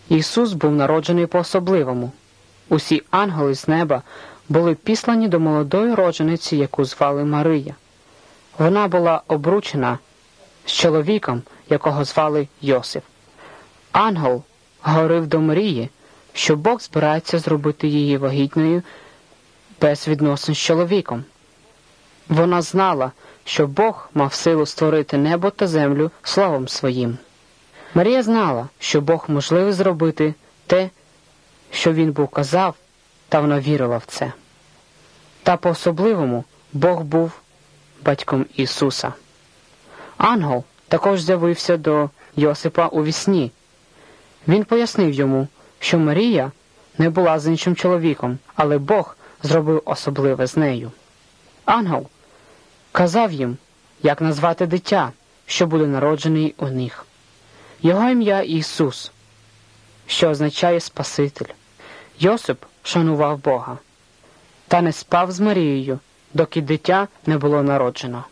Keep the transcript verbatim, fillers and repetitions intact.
Ісус був народжений по-особливому. Усі ангели з неба були післані до молодої роджениці, яку звали Мария. Вона була обручена з чоловіком, якого звали Йосип. Ангел говорив до Марії, що Бог збирається зробити її вагітною без відносин з чоловіком. Вона знала, що Бог мав силу створити небо та землю словом своїм. Марія знала, що Бог можливий зробити те, що Він був казав, та вона вірила в це. Та по-особливому Бог був батьком Ісуса. Ангел також з'явився до Йосипа у вісні. Він пояснив йому, що Марія не була з іншим чоловіком, але Бог зробив особливе з нею. Ангел казав їм, як назвати дитя, що буде народжений у них. Його ім'я Ісус, що означає Спаситель. Йосип шанував Бога та не спав з Марією, доки дитя не було народжено.